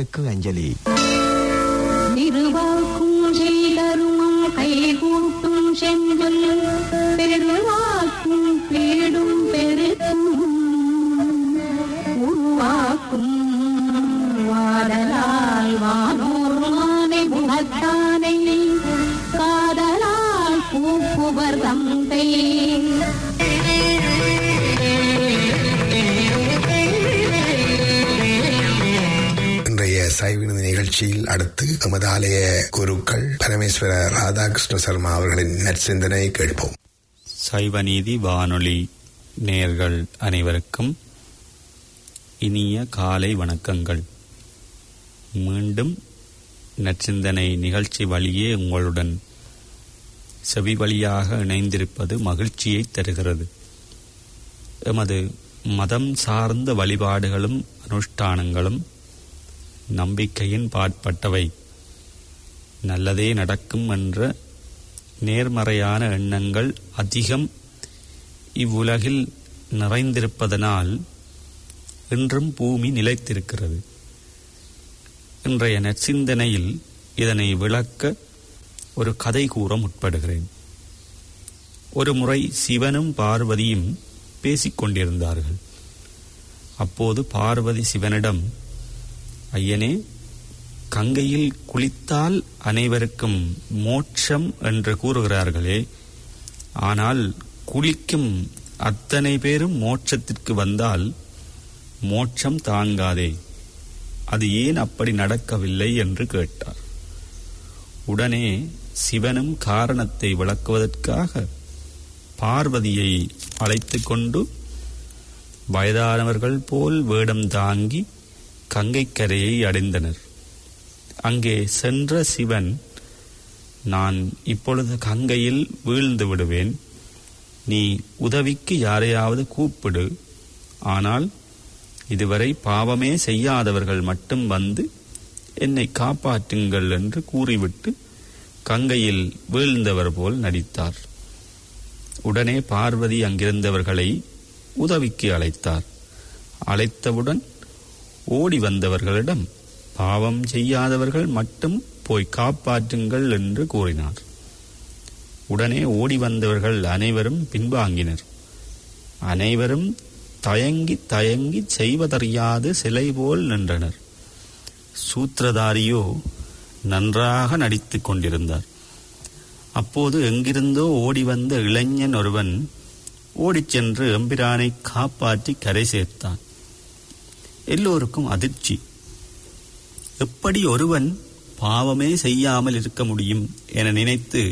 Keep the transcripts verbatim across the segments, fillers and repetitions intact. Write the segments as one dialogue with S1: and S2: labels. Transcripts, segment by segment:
S1: அன்பருக்கு அஞ்சலி.
S2: திருவாக்கும் செய்தருமம் கைகூட்டும் செஞ்சொல் பெருவாக்கும் பேடும் பெருக்கும் உருவாக்கும் வாடலால் வானோர் மானை முகத்தானை காதலால் பூப்புவர் தந்தை.
S3: சைவநீதி நிகழ்ச்சியில் அடுத்து எமது ஆலய குருக்கள் பரமேஸ்வர ராதாகிருஷ்ண சர்மா அவர்களின் நற்சிந்தனை கேட்போம்.
S4: சைவநீதி வானொலி நேயர்கள் அனைவருக்கும் இனிய காலை வணக்கங்கள். மீண்டும் நற்சிந்தனை நிகழ்ச்சி வழியே உங்களுடன் செவி வழியாக இணைந்திருப்பது மகிழ்ச்சியை தருகிறது. எமது மதம் சார்ந்த வழிபாடுகளும் அனுஷ்டானங்களும் நம்பிக்கையின் பாற்பட்டவை. நல்லதே நடக்கும் என்ற நேர்மறையான எண்ணங்கள் அதிகம் இவ்வுலகில் நிறைந்திருப்பதனால் இன்றும் பூமி நிலைத்திருக்கிறது. இன்றைய நற்சிந்தனையில் இதனை விளக்க ஒரு கதை கூற முற்படுகிறேன். ஒரு முறை சிவனும் பார்வதியும் பேசிக்கொண்டிருந்தார்கள். அப்போது பார்வதி சிவனிடம், ஐயனே, கங்கையில் குளித்தால் அனைவருக்கும் மோட்சம் என்று கூறுகிறார்களே, ஆனால் குளிக்கும் அத்தனை பேரும் மோட்சத்திற்கு வந்தால் மோட்சம் தாங்காதே, அது ஏன் அப்படி நடக்கவில்லை என்று கேட்டார். உடனே சிவனும் காரணத்தை விளக்குவதற்காக பார்வதியை அழைத்து கொண்டு வயதானவர்கள் போல் வேடம் தாங்கி கங்கை கரையை அடைந்தனர். அங்கே சென்ற சிவன், நான் இப்பொழுது கங்கையில் வீழ்ந்து விடுவேன், நீ உதவிக்கு யாரையாவது கூப்பிடு, ஆனால் இதுவரை பாவமே செய்யாதவர்கள் மட்டும் வந்து என்னை காப்பாற்றுங்கள் என்று கூறிவிட்டு கங்கையில் வீழ்ந்தவர் போல் நடித்தார். உடனே பார்வதி அங்கிருந்தவர்களை உதவிக்கு அழைத்தார். அழைத்தவுடன் ஓடி வந்தவர்களிடம், பாவம் செய்யாதவர்கள் மட்டும் போய் காப்பாற்றுங்கள் என்று கூறினார். உடனே ஓடி வந்தவர்கள் அனைவரும் பின்வாங்கினர். அனைவரும் தயங்கி தயங்கி செய்வதறியாது சிலை போல் நின்றனர். சூத்திரதாரியோ நன்றாக நடித்து கொண்டிருந்தார். அப்போது எங்கிருந்தோ ஓடி வந்த இளைஞன் ஒருவன் ஓடிச் சென்று எம்பிரானை காப்பாற்றி கரை சேர்த்தான். எல்லோருக்கும் அதிர்ச்சி. எப்படி ஒருவன் பாவமே செய்யாமல் இருக்க முடியும் என நினைத்து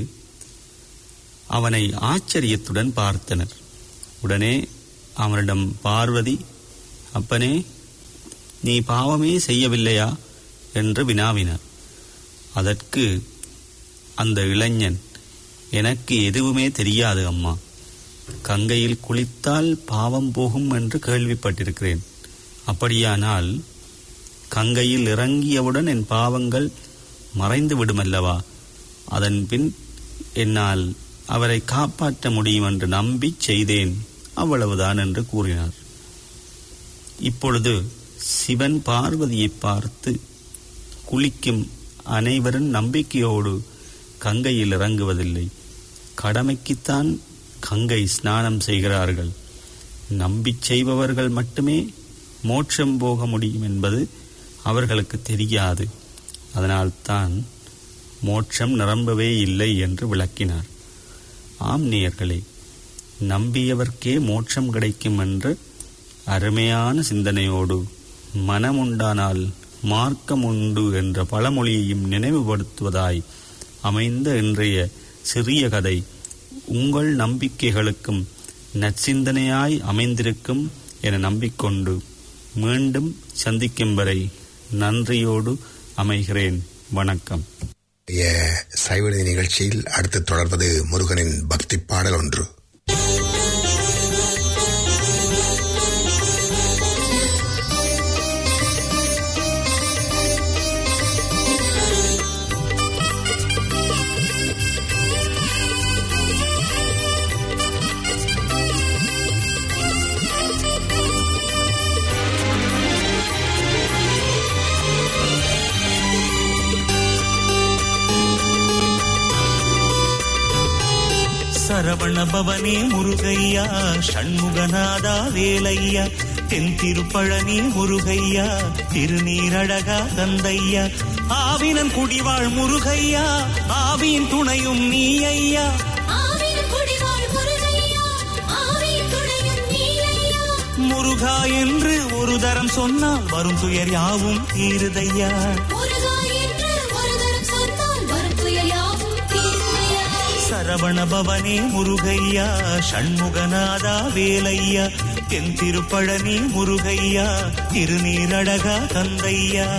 S4: அவனை ஆச்சரியத்துடன் பார்த்தனர். உடனே அவனிடம் பார்வதி, அப்பனே, நீ பாவமே செய்யவில்லையா என்று வினாவினார். அதற்கு அந்த இளைஞன், எனக்கு எதுவுமே தெரியாது அம்மா, கங்கையில் குளித்தால் பாவம் போகும் என்று கேள்விப்பட்டிருக்கிறேன். அப்படியானால் கங்கையில் இறங்கியவுடன் என் பாவங்கள் மறைந்து விடுமல்லவா, அதன் பின் என்னால் அவரை காப்பாற்ற முடியும் என்று நம்பி செய்தேன், அவ்வளவுதான் என்று கூறினார். இப்பொழுது சிவன் பார்வதியை பார்த்து, குளிக்கும் அனைவரும் நம்பிக்கையோடு கங்கையில் இறங்குவதில்லை, கடமைக்குத்தான் கங்கை ஸ்நானம் செய்கிறார்கள், நம்பி செய்பவர்கள் மட்டுமே மோட்சம் போக முடியும் என்பது அவர்களுக்கு தெரியாது, அதனால்தான் மோட்சம் நிரம்பவே இல்லை என்று விளக்கினார். ஆம் நேயர்களே, நம்பியவர்க்கே மோட்சம் கிடைக்கும் என்று அருமையான சிந்தனையோடு மனமுண்டானால் மார்க்கம் உண்டு என்ற பழமொழியையும் நினைவுபடுத்துவதாய் அமைந்த இன்றைய சிறிய கதை உங்கள் நம்பிக்கைகளுக்கும் நற்சிந்தனையாய் அமைந்திருக்கும் என நம்பிக்கொண்டு மீண்டும் சந்திக்கும் வரை நன்றியோடு அமைகிறேன். வணக்கம்.
S3: சைவநீதி நிகழ்ச்சியில் அடுத்து தொடர்வது முருகனின் பக்தி பாடல் ஒன்று.
S1: சரவண பவனே முருகையா ஷண்முகநாதா வேலையா தென் திருப்பழனி முருகையா திருநீரழகா தந்தையா ஆவினன் குடிவாழ் முருகையா ஆவியின் துணையும் நீ ஐயா முருகா என்று ஒரு தரம் சொன்னால் வரும் துயர் யாவும் தீருதையா சரவண பவனே முருகையா ஷண்முகநாதா வேலையா தென் திருப்பழனி முருகையா திருநீரழகா தந்தையா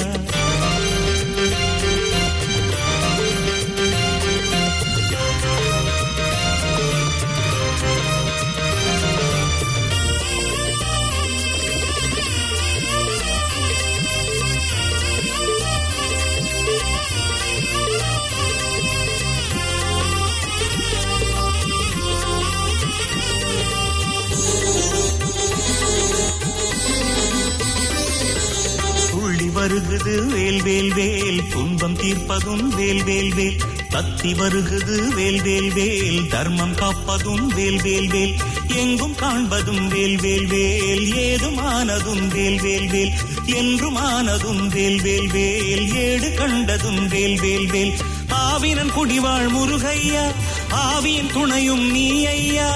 S1: வருகுது வேல் வேல் வேல் துன்பம் தீர்ப்பதும் வேல் வேல் வேல் தத்தி வருகுது வேல் வேல் வேல் தர்மம் காப்பதும் வேல் வேல் வேல் எங்கும் காண்பதும் வேல் வேல் வேல் ஏதுமானதும் வேல் வேல் வேல் என்றுமானதும் வேல் வேல் வேல் ஏடு கண்டதும் வேல் வேல் வேல் ஆவினன் குடிவாழ் முருகையா ஆவியின் துணையும் நீ ஐயா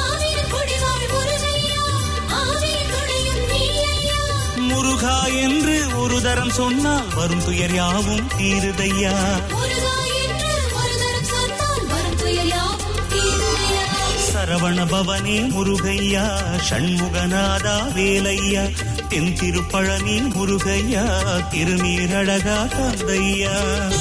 S1: முருகா என்று ஒரு தரம் சொன்னால் வரும் துயர் யாவும் தீருதையா சரவண பவனே முருகையா ஷண்முகநாதா வேலையா தென் திருப்பழனி முருகையா திருநீரழகா தந்தையா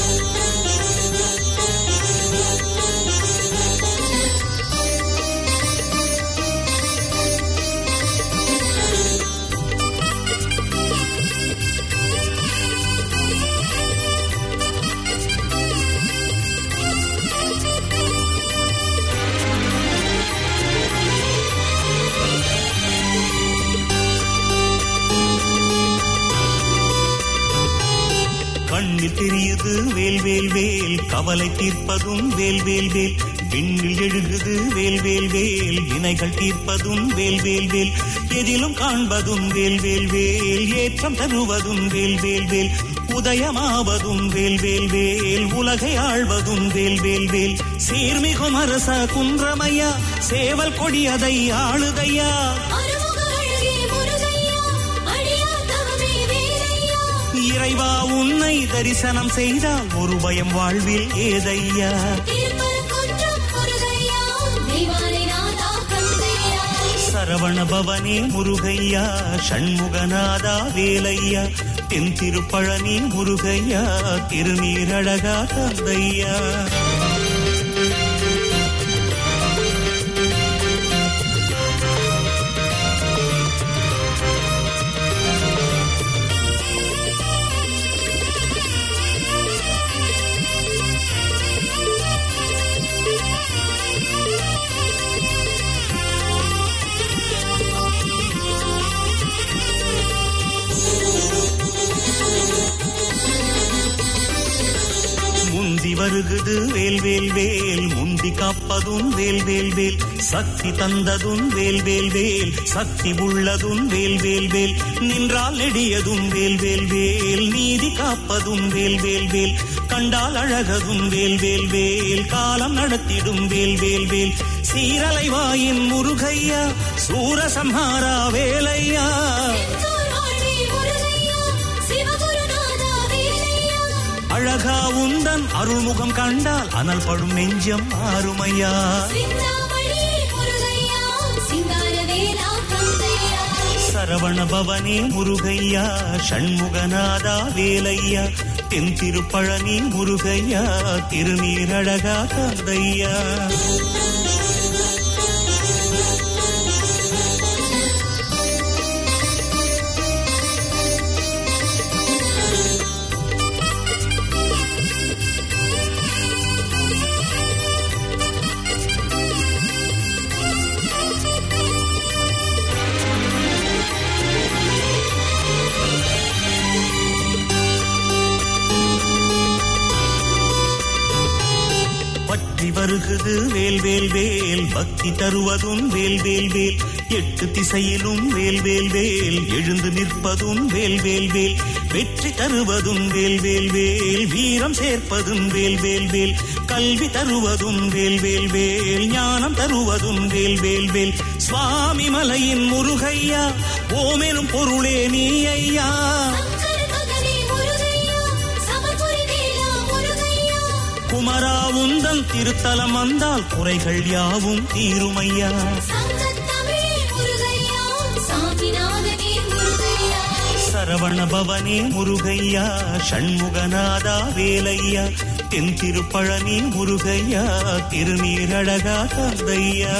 S1: கண்ணில் தெரியுது வேல் வேல் வேல் கவலை தீர்ப்பதும் வேல் வேல் வேல் விண்ணில் எழுகுது வேல் வேல் வேல் வினைகள் தீர்ப்பதும் வேல் வேல் வேல் எதிலும் காண்பதும் வேல் வேல் வேல் ஏற்றம் தருவதும் வேல் வேல் வேல் உதயமாவதும் வேல் வேல் வேல் உலகை ஆழ்வதும் வேல் வேல் வேல் சீர்மிகும் அரச குன்றமையா சேவல் கொடியதை ஆளுதையா இறைவா உன்னை தரிசனம் செய்தால் ஒரு பயம் வாழ்வில் ஏதையா சரவண பவனே முருகையா ஷண்முகநாதா வேலையா தென் திருப்பழனி முருகையா திருநீரழகா தந்தையா வருகுது வேல் வேல் வேல் முந்தி காப்பதும் வேல் வேல் வேல் சக்தி தந்ததும் வேல் வேல் வேல் சக்தி உள்ளதும் வேல் வேல் வேல் நின்றால் நெடியதும் வேல் வேல் வேல் நீதி காப்பதும் வேல் வேல் வேல் கண்டால் அழகதும் வேல் வேல் வேல் காலம் நடத்திடும் வேல் வேல் வேல் சீரலை வாயின் முருகையா சூரசம்ஹாரா வேலையா அழகா உந்தன் அருள்முகம் கண்டால் அனல் படும் நெஞ்சம் ஆறுமையா சரவண பவனே முருகையா ஷண்முகநாதா வேலையா தென் திருப்பழனி முருகையா திருநீரழகா தந்தையா பற்றி வருகுது வேல் வேல் வேல் பக்தி தருவதும் வேல் வேல் வேல் எட்டு திசையிலும் வேல் வேல் வேல் எழுந்து நிற்பதும் வேல் வேல் வேல் வெற்றி தருவதும் வேல் வேல் வேல் வீரம் சேர்ப்பதும் வேல் வேல் வேல் கல்வி தருவதும் வேல் வேல் வேல் ஞானம் தருவதும் வேல் வேல் வேல் சுவாமி மலையின் முருகையா ஓமெனும் பொருளே நீ ஐயா குமரா உந்தன் திருத்தலம் வந்தால் குறைகள் யாவும் தீருமையா சரவண பவனே முருகையா ஷண்முகநாதா வேலையா தென் திருப்பழனி முருகையா திருநீரழகா தந்தையா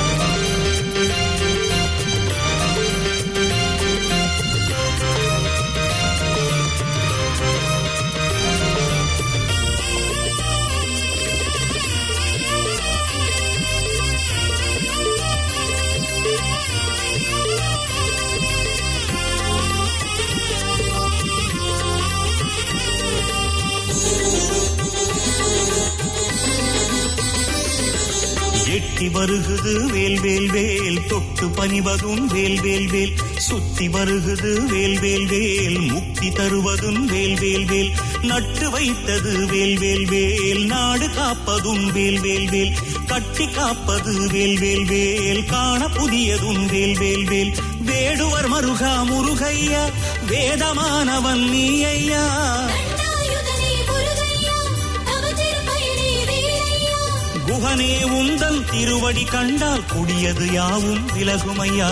S1: எட்டி வருகுது வேல் வேல் வேல் தொட்டு பணிவதும் வேல் வேல் வேல் சுத்தி வருகுது வேல் வேல் வேல் முக்தி தருவதும் வேல் வேல் வேல் நட்டு வைத்தது வேல் வேல் வேல் நாடு காப்பதும் வேல் வேல் வேல் கட்டி காப்பது வேல் வேல் வேல் காண புதியதும் வேல் வேல் வேல் வேடுவர் மருகா முருகையா வேதமானவன் நீ ஐயா குகனே உந்தன் திருவடி கண்டால் கொடியது யாவும் விலகுமையா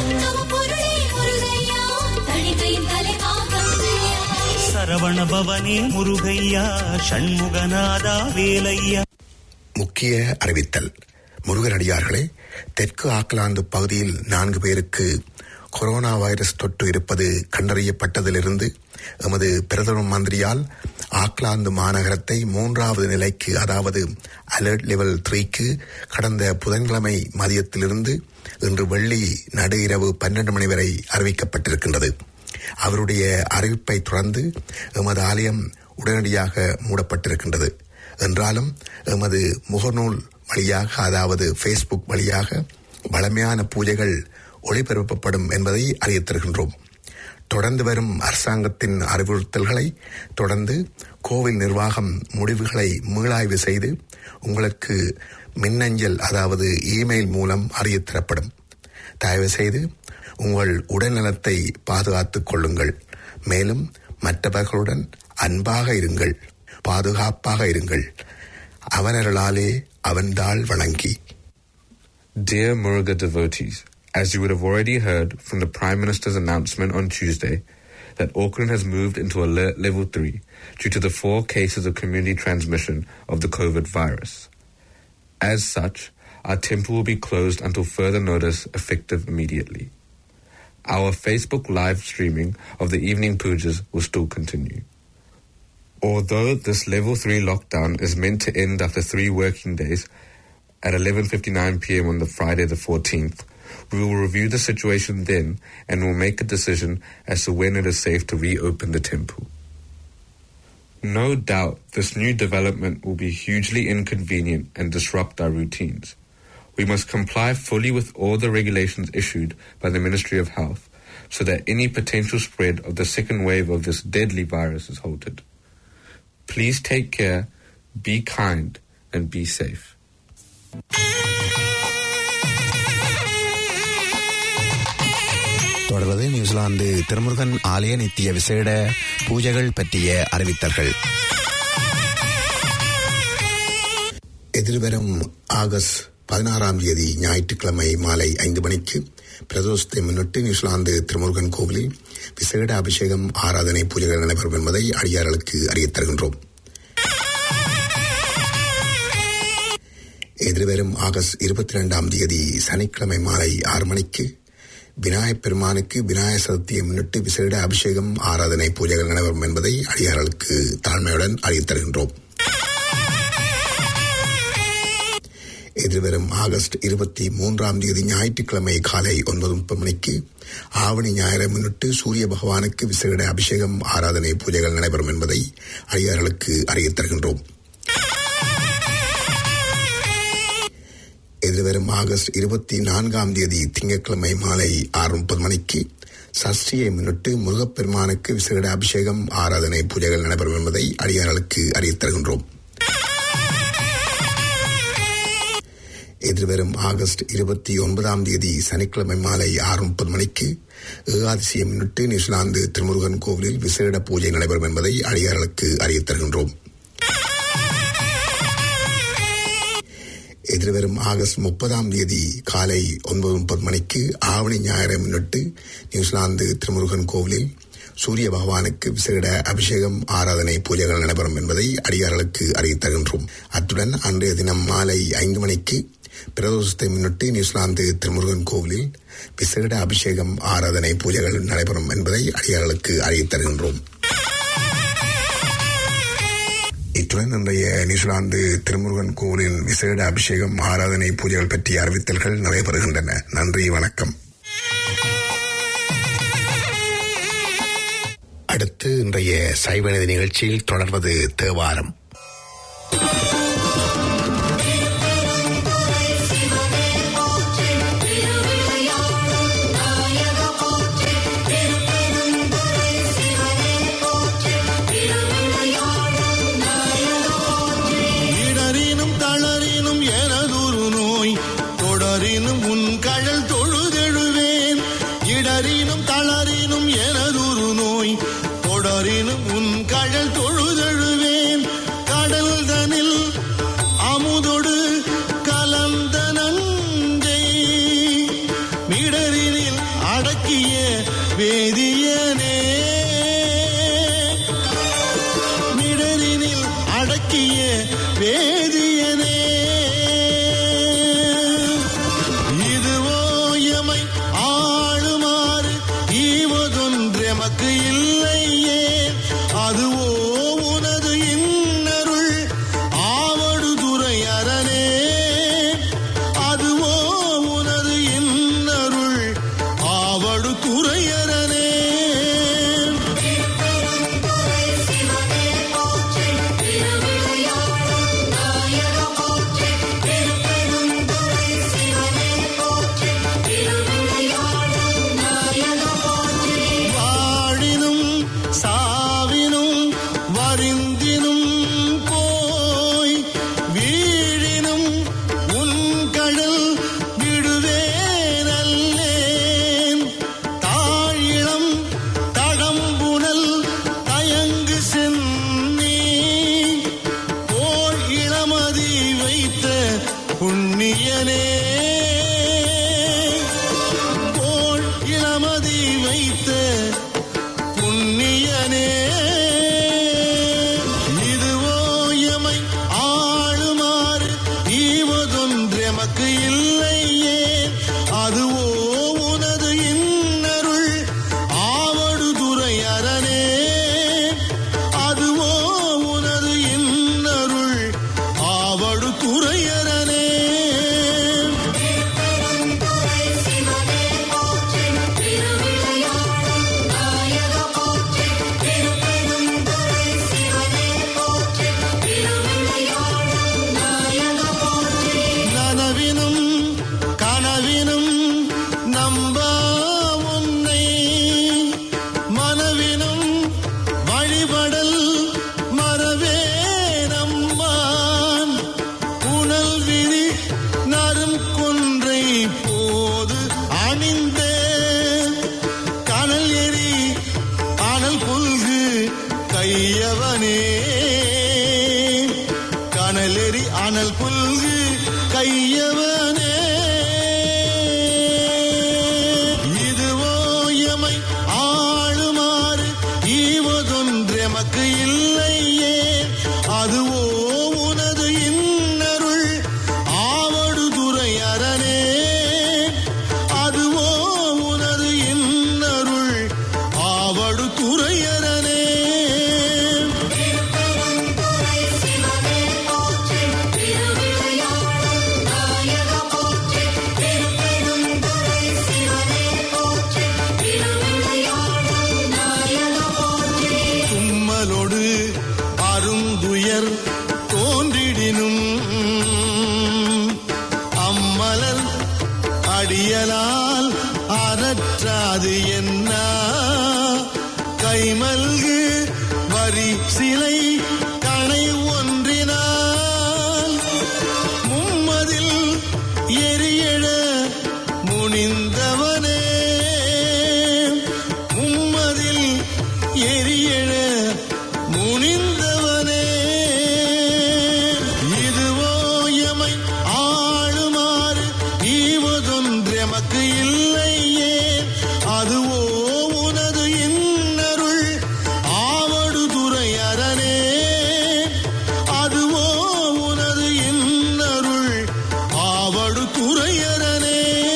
S1: சரவண பவனே முருகையா ஷண்முகநாதா வேலையா.
S3: முக்கிய அறிவித்தல். முருகனடியார்களே, தெற்கு ஆக்லாந்து பகுதியில் நான்கு பேருக்கு கொரோனா வைரஸ் தொற்று இருப்பது கண்டறியப்பட்டதிலிருந்து எமது பிரதம மந்திரியால் ஆக்லாந்து மாநகரத்தை மூன்றாவது நிலைக்கு, அதாவது அலர்ட் லெவல் த்ரீக்கு கடந்த புதன்கிழமை மதியத்திலிருந்து இன்று வெள்ளி நடு இரவு பன்னெண்டு மணி வரை அறிவிக்கப்பட்டிருக்கின்றது. அவருடைய அறிவிப்பை தொடர்ந்து எமது ஆலயம் உடனடியாக மூடப்பட்டிருக்கின்றது. என்றாலும் எமது முகநூல் வழியாக, அதாவது ஃபேஸ்புக் வழியாக வளமையான பூஜைகள் ஒளிபரப்பப்படும் என்பதை அறிவித்திருக்கின்றோம். தொடர்ந்து வரும் அரசாங்கத்தின் அறிவுறுத்தல்களை தொடர்ந்து கோவில் நிர்வாகம் முடிவுகளை மீளாய்வு செய்து உங்களுக்கு மின்னஞ்சல், அதாவது இமெயில் மூலம் அறியத்தரப்படும். தயவு செய்து உங்கள் உடல்நலத்தை பாதுகாத்துக் கொள்ளுங்கள். மேலும் மற்றவர்களுடன் அன்பாக இருங்கள், பாதுகாப்பாக இருங்கள். அவனர்களாலே அவன்தாள் வணங்கி.
S5: Dear Muruga devotees, as you would have already heard from the Prime Minister's announcement on Tuesday that Auckland has moved into alert level three due to the four cases of community transmission of the COVID virus. As such, our temple will be closed until further notice, effective immediately. Our Facebook live streaming of the evening pujas will still continue. Although this level three lockdown is meant to end after three working days at eleven fifty-nine p.m. on the Friday the fourteenth, we will review the situation then and will make a decision as to when it is safe to reopen the temple. No doubt this new development will be hugely inconvenient and disrupt our routines. We must comply fully with all the regulations issued by the Ministry of Health so that any potential spread of the second wave of this deadly virus is halted. Please take care, be kind, and be safe.
S3: தொடர்வது New Zealand Thirumurugan ஆலய நித்திய விசேட பூஜைகள் பற்றிய அறிவித்தல்கள். எதிர்வரும் August பதினாறாம் தேதி ஞாயிற்றுக்கிழமை மாலை ஐந்து மணிக்கு பிரதோஷத்தை முன்னிட்டு நியூசிலாந்து திருமுருகன் கோவிலில் விசேட அபிஷேகம், ஆராதனை, பூஜைகள் நடைபெறும் என்பதை அடியார்களுக்கு அறியத் தருகின்றோம். எதிர்வரும் ஆகஸ்ட் இருபத்தி இரண்டாம் தேதி சனிக்கிழமை மாலை ஆறு மணிக்கு விநாயகப் பெருமானுக்கு விநாயகர் சதுர்த்தியை முன்னிட்டு விசேட அபிஷேகம், ஆராதனை, பூஜைகள் நடைபெறும் என்பதை அடியார்களுக்கு தாழ்மையுடன் அறிவித் தருகின்றோம். எதிர்வரும் ஆகஸ்ட் இருபத்தி மூன்றாம் தேதி ஞாயிற்றுக்கிழமை காலை ஒன்பது முப்பது மணிக்கு ஆவணி ஞாயிறை முன்னிட்டு சூரிய பகவானுக்கு விசேட அபிஷேகம், ஆராதனை, பூஜைகள் நடைபெறும் என்பதை அடியார்களுக்கு அறிவித் தருகின்றோம். எதிர்வரும் ஆகஸ்ட் இருபத்தி நான்காம் தேதி திங்கட்கிழமை மாலை ஆறு முப்பது மணிக்கு சஷ்டியை முன்னிட்டு முருகப்பெருமானுக்கு விசேட அபிஷேகம் ஆராதனை பூஜைகள் நடைபெறும் என்பதை அடியார்களுக்கு அறிவித்து தருகின்றோம். எதிர்வரும் ஆகஸ்ட் இருபத்தி ஒன்பதாம் தேதி சனிக்கிழமை மாலை ஆறு முப்பது மணிக்கு ஏகாதசியை முன்னிட்டு நியூசிலாந்து திருமுருகன் கோவிலில் விசேட பூஜை நடைபெறும் என்பதை அடியார்களுக்கு அறிவித்து தருகின்றோம். எதிர்வரும் ஆகஸ்ட் முப்பதாம் தேதி காலை ஒன்பது முப்பது மணிக்கு ஆவணி ஞாயிறை முன்னிட்டு நியூசிலாந்து திருமுருகன் கோவிலில் சூரிய பகவானுக்கு விசேட அபிஷேகம் ஆராதனை பூஜைகள் நடைபெறும் என்பதை அடியார்களுக்கு அறிவித்தருகின்றோம். அத்துடன் அன்றைய தினம் மாலை ஐந்து மணிக்கு பிரதோஷத்தை முன்னிட்டு நியூசிலாந்து திருமுருகன் கோவிலில் விசேட அபிஷேகம் ஆராதனை பூஜைகள் நடைபெறும் என்பதை அடியார்களுக்கு அறிவித்தருகின்றோம். இத்துடன் இன்றைய நியூசிலாந்து திருமுருகன் கோவிலின் விசேட அபிஷேகம் ஆராதனை பூஜைகள் பற்றிய அறிவித்தல்கள் நடைபெறுகின்றன. நன்றி, வணக்கம். அடுத்து இன்றைய சைவநீதி நிகழ்ச்சியில் தொடர்வது தேவாரம்.
S6: அருந்துயர் தோன்றிடினும் அம்மா அடியலால் அறற்றாது என்ன கைமல்கு வரி சிலை கணை ஒன்றினால் மும்மதில் எரியெழ முனிந்தவனே மும்மதில் எரியெழ முனிந்தவனே இதுவோ எமை ஆளுமாறு ஈவதொன்றெமக்கு இல்லையே அதுவோ உனது இன்னருள் ஆவடுதுறை அரணே அதுவோ உனது இன்னருள் ஆவடுதுறை அரணே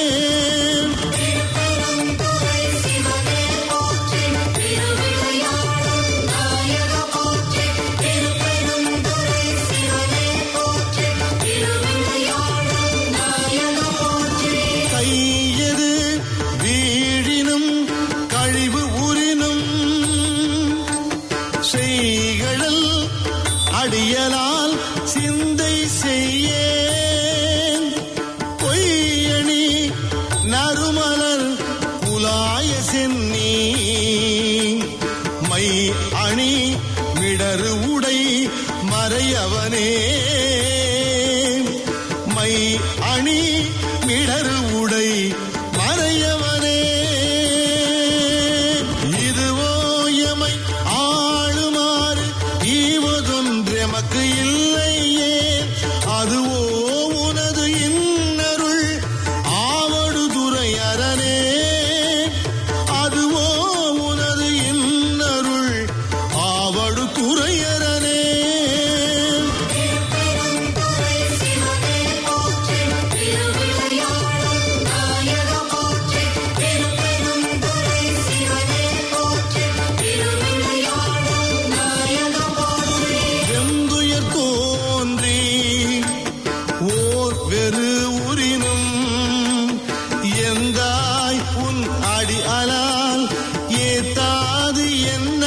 S6: கையது வீழினும் கழிவு உரினும் செய்கடல் அடியலால் சிந்தை செய்யேன் பொய்யணி நறுமலர் புலாய சென்னி மை அணி மிடரு உடை மறையவனே மை அணி மிடரு உடை மறையவனே இதுவோ எமை ஆளுமாறு ஈவதொன்றெமக்கு இல்லையே அதுவோ உனது இன்னருள் ஆவடுதுறை அரணே அதுவோ உனது இன்னருள் ஆவடுதுறை அரணே வெந்துயர் தோன்றி ஓர் வெறு உரினும் எந்தாய் உன் அடி அலால் ஏத்தாது என்ன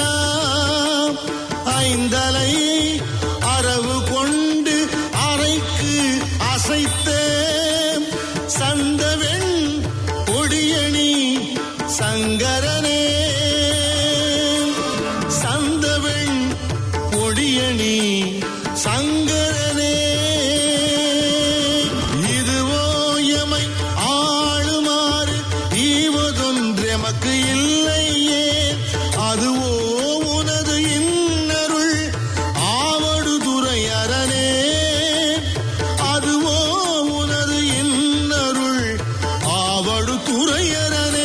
S6: ஐந்தலை அரவு கொண்டு அறைக்கு அசைத்த சந்தவெண் கொடியணி சங்கரனே சந்தவெண் கொடியணி சங்கரனே இதுவோ எமை ஆளுமாறு ஈவதொன்றெமக்கு இல்லையே அதுவோ உனது இன்னருள் ஆவடுதுறை அரணே அதுவோ உனது இன்னருள் ஆவடுதுறை அரணே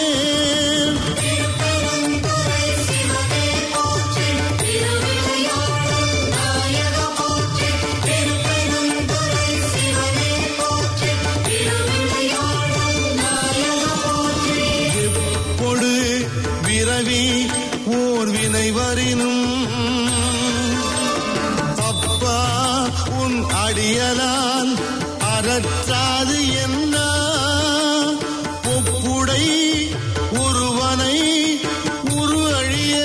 S6: பொடு விரவி ஓர் வினை வரினும் அப்பா உன் அடியலால் அறற்றாது என்ன ஒப்புடை ஒருவனை உரு அழிய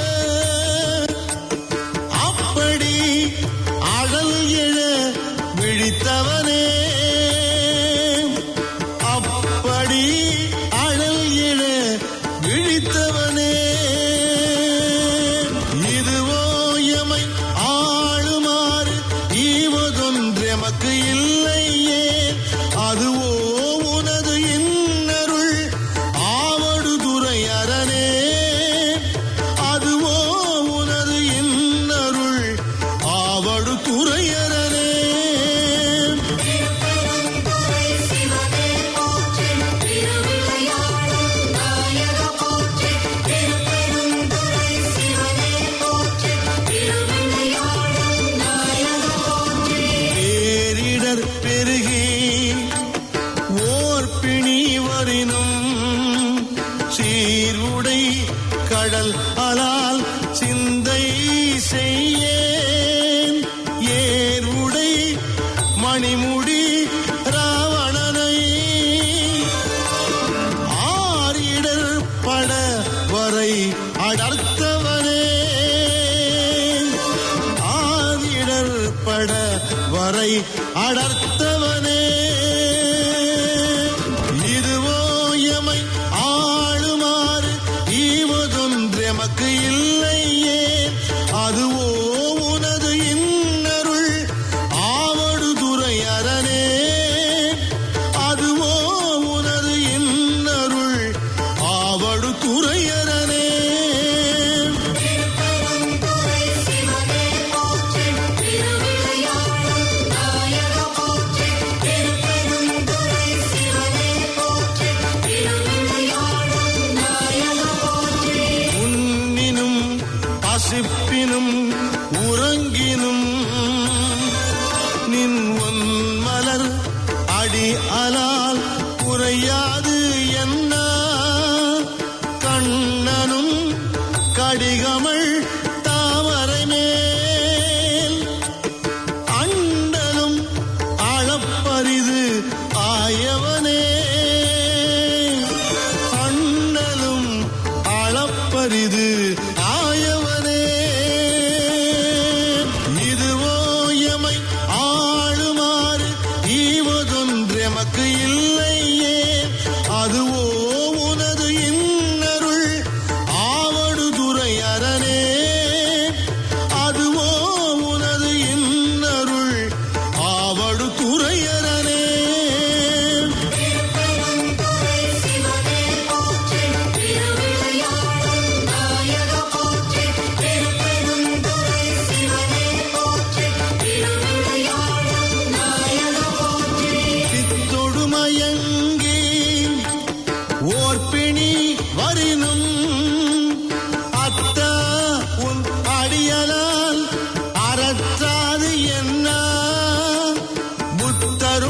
S6: அப்படி அழல் எழ விழித்தவனே அப்படி அழல் எழ விழித்தவனே இதுவோ எமை ஆளுமாறு ஈவதொன்றெமக்கு இல்லையே அதுவோ உனது இன்னருள் ஆவடுதுறை அரணே அதுவோ உனது இன்னருள் ஆவடுதுறை அரணே பேரிடர் பெருகி ஓர் பிணி வரினும் சீருடை கடல் அலால் சிந்தை செய்யேன் ஏருடை மணிமுடி ராவணனை ஆரிடர் பட வரை அடர்த்தவனே ஆரிடர் பட வரை அடர்த்தவனே இது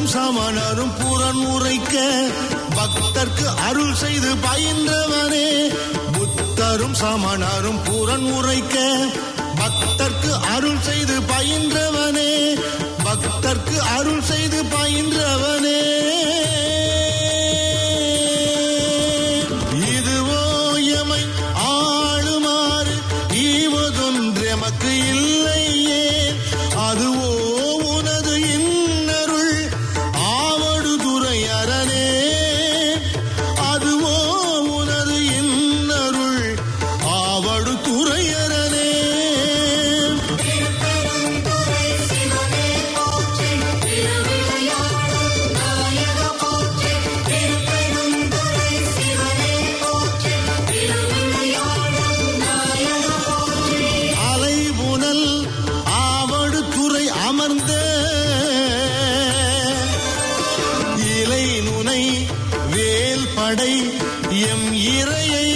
S6: புத்தரும் சமணரும் புறன் உரைக்க பக்தர்க்கு அருள் செய்து பயின்றவனே. புத்தரும் சமணரும் புறன் உரைக்க பக்தர்க்கு அருள் செய்து பயின்றவனே. பக்தர்க்கு அருள் செய்து பயின்றவனே. இதுவோ எமை ஆளுமாறு ஈவதொன்றெமக்கு இல்லையே. அதுவோ உனது இன்னருள் ஆவடு துரையரணே. அதுவோ உனது இன்னருள் ஆவடு துரையரணே. அலைபுனல் ஆவடு துறை அமர்ந்த இலை நுனை வேல் படை எம் இறையை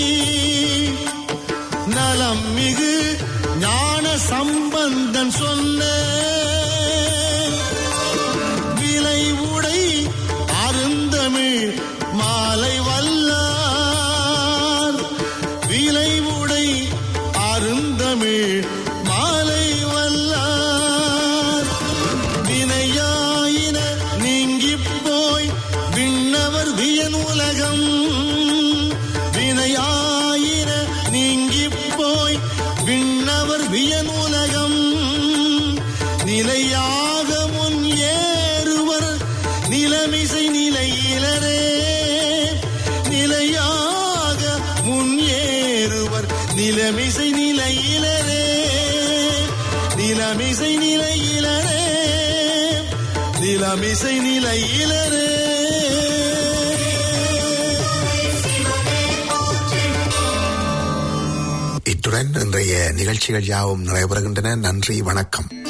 S6: நலம் மிகு ஞான சம்பந்தன் சொன்ன விலை உடை அருந்தமிழ் மாலை வல்லார். விலை உடை அருந்தமிழ் மாலை வல்லார். வினையாயின நீங்கிப் போய் விண்ணவர் வியன் உலகம். வினையாயின நீங்கிப் போய் விண்ணவர் வியன் உலகம். நிலையாக முன் ஏறுவர் நிலமிசை நிலையிலரே. நிலையாக முன் ஏறுவர் நிலமிசை நிலையிலரே. நிலமிசை நிலையிலரே. நிலமிசை நிலையிலரே.
S3: இத்துடன் இன்றைய நிகழ்ச்சிகள் யாவும் நிறைவு பெறுகின்றன. நன்றி, வணக்கம்.